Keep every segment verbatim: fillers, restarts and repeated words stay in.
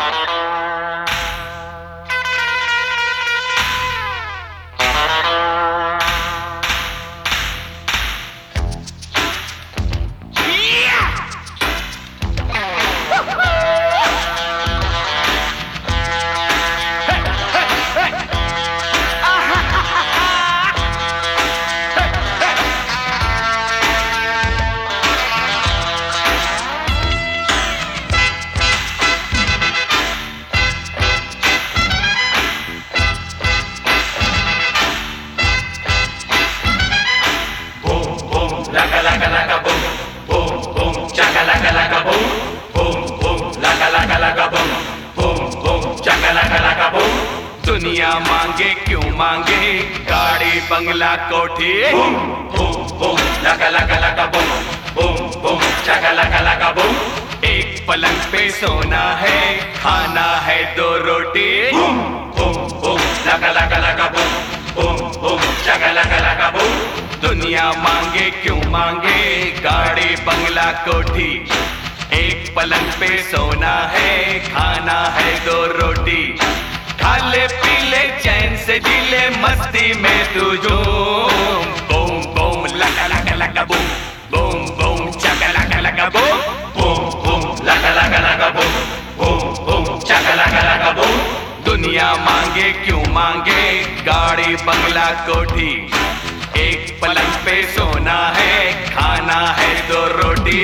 दुनिया मांगे क्यों मांगे गाड़ी बंगला कोठी, बूम बूम बूम लगा लगा लगा बूम बूम बूम चका लगा लगा बूम। एक पलंग पे सोना है, खाना है दो रोटी, बूम बूम बूम लगा लगा लगा बूम बूम बूम चका लगा लगा बूम। दुनिया मांगे क्यों मांगे गाड़ी बंगला कोठी, एक पलंग पे सोना है, खाना है दो रोटी। खा ले पी ले चैन से जी ले मस्ती में तू झूम, बूम बूम लगा लगा लगा बूम बूम बूम चका लगा लगा बूम बूम बूम लगा लगा लगा बूम बूम बूम चका लगा लगा बूम। दुनिया मांगे क्यों मांगे गाड़ी बंगला कोठी, एक पलंग पे सोना है, खाना है दो रोटी।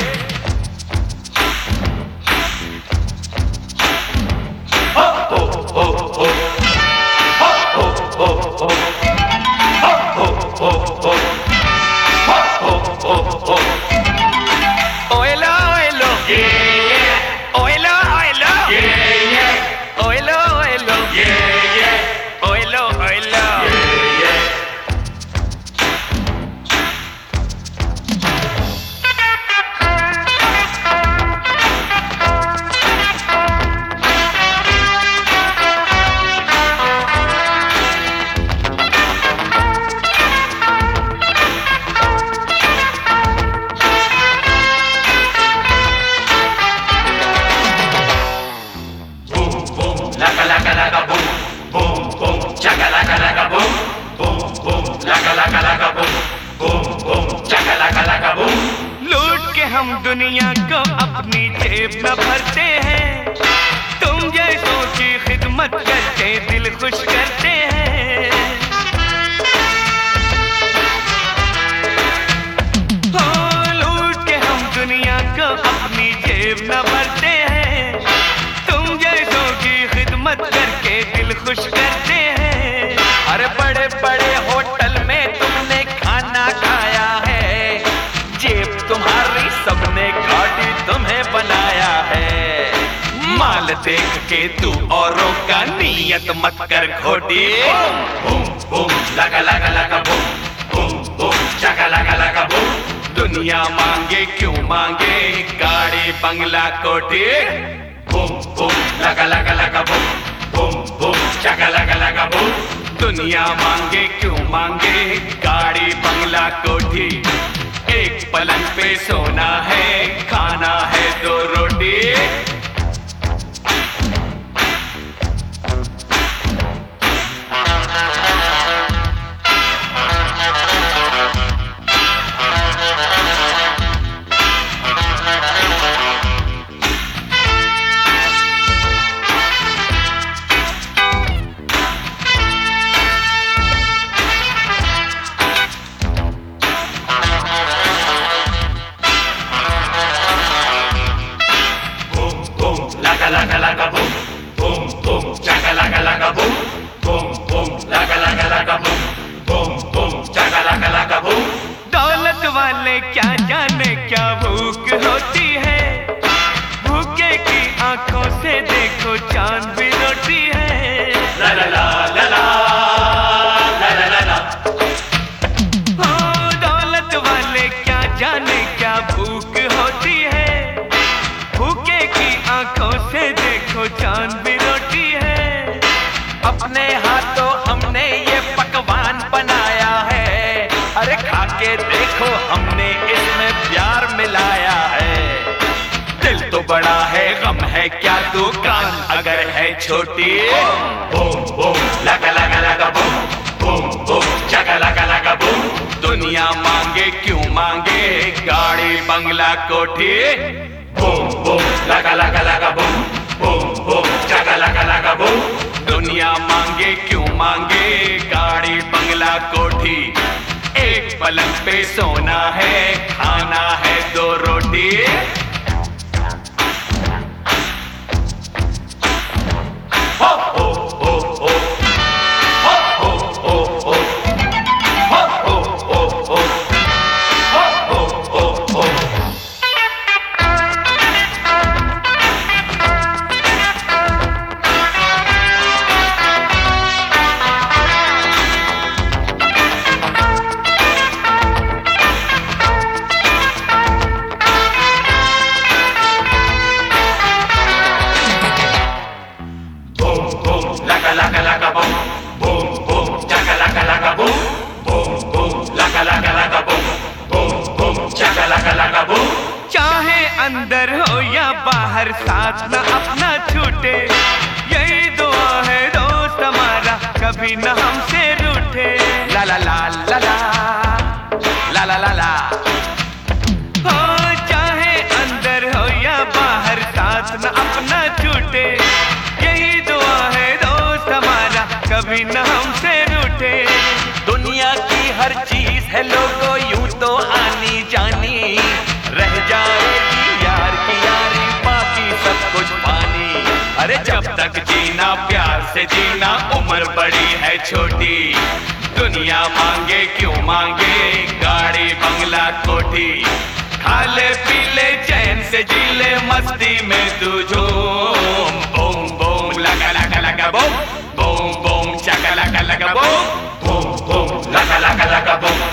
Laka laka laka boom, boom boom, chaka laka laka boom, boom boom, laka laka laka boom, boom boom, chaka laka laka boom। लूट के हम दुनिया को अपनी जेब में भरते हैं, तुम जैसों की खिदमत करके दिल खुश करते हैं। हो लूट के हम दुनिया को अपनी जेब में भरते हैं, तुम जैसों की खिदमत करके दिल खुश करते हैं। अरे बड़े बड़े होटल में तुमने खाना खाया है, जेब तुम्हारी सबने गाड़ी तुम्हें बनाया है। माल देख के तू औरों का नियत मत कर खोटी, बूम बूम लगा लगा लगा बूम बूम बूम चका लगा लगा बूम। दुनिया मांगे क्यों मांगे गाड़ी बंगला कोठी, बूम बूम लगा लगा लगा बूम बूम बूम चका लगा लगा बूम। दुनिया मांगे क्यों मांगे गाड़ी बंगला कोठी, एक पलंग पे सोना है, खाना है दो रोटी। Laka laka laka boom, boom boom, chaka laka laka boom, boom boom, laka laka laka boom, boom boom, chaka laka laka boom। दौलत वाले क्या जाने क्या भूख होती है, भूखे की आंखों से देखो चांद भी रोटी है। ला ला ला ला ला ला ला ला ला। हो दौलत वाले क्या जाने क्या भूख होती है, भूखे की आंखों से देखो चांद भी रोटी है। अपने हाथों हमने ये पकवान बनाया है, अरे खाके देखो हमने इसमें प्यार मिलाया है। दिल तो तो बड़ा है गम है क्या दुकान अगर है छोटी। बूम बूम लगा लगा लगा बूम बूम बूम चका लगा लगा बूम। दुनिया मांगे क्यों मांगे गाड़ी बंगला कोठी। बूम बूम लगा लगा लगा बूम बूम बूम चका लगा लगा बूम। दुनिया मांगे क्यों मांगे गाड़ी बंगला कोठी। एक पलंग पे सोना है खाना है दो रोटी। हो हो हो हो हो हो हो हो हो हो हो हो हो हो हो। Laka laka laka boom, boom boom, chaka laka laka boom, boom boom, laka laka laka boom, boom boom, chaka laka laka boom। चाहे अंदर हो या बाहर साथ न अपना छूटे, यही दुआ है दोस्त हमारा कभी न हमसे रूठे। ला ला ला ला ला ला ला ला ला। हो चाहे अंदर हो या बाहर साथ न अपना छूटे, यही दुआ है दोस्त हमारा कभी न हमसे रूठे। दुनिया की हर चीज है लोगों यूं तो आनी जानी, रह जाएगी यार की यारी बाकी सब कुछ पानी। अरे जब तक जीना प्यार से जीना उम्र बड़ी है छोटी। दुनिया मांगे क्यों मांगे गाड़ी बंगला कोठी। खा ले पी ले चैन से जी ले मस्ती में तू झूम। बूम बूम लगा लगा लगा बूम बूम बूम चका लगा लगा बूम बूम बूम लगा लगा लगा बूम।